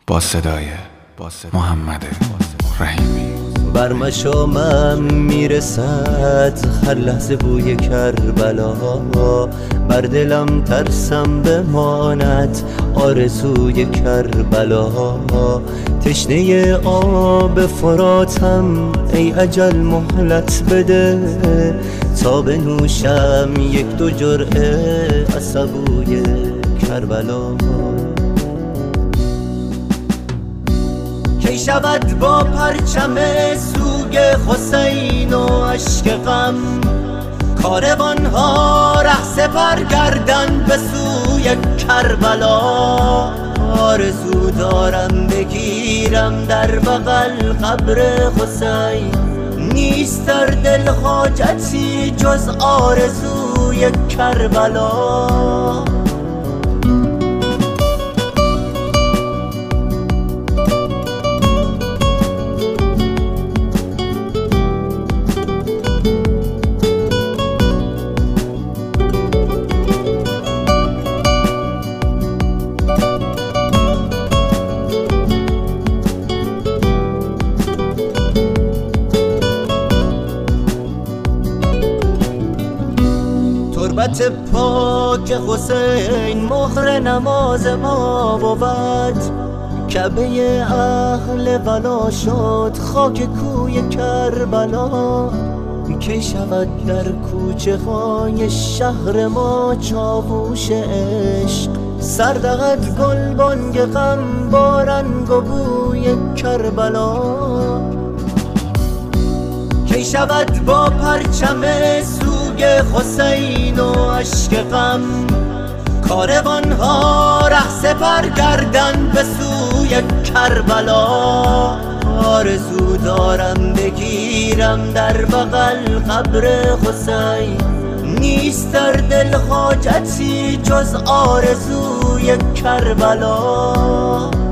با صدای محمد رحیمی. بر مشامم میرسد هر لحظه بوی کربلا، بر دلم ترسم بماند آرزوی کربلا. تشنه آب فراتم ای اجل مهلت بده، تا بنوشم یک دو جرعه از سبوی کربلا. کی شود با پرچم سوگ حسین و اشک غم، کاروانها ره سپر گردن به سوی کربلا. آرزو دارم بگیرم در بغل قبر حسین، نیست در دل حاجتی جز آرزوی کربلا. تربت پاک حسین مهر نماز ما بود، کعبه اهل ولا شد خاک کوی کربلا. کی شود در کوچه های شهر ما چاووش عشق، سردقت گل بانگ غم با رنگ و بوی کربلا. کی شود با پرچم سوگ حسین و اشک غم، کاروانها ره سپر گردن به سوی کربلا. آرزو دارم بگیرم در بغل قبر حسین، نیست در دل حاجتی جز آرزوی کربلا.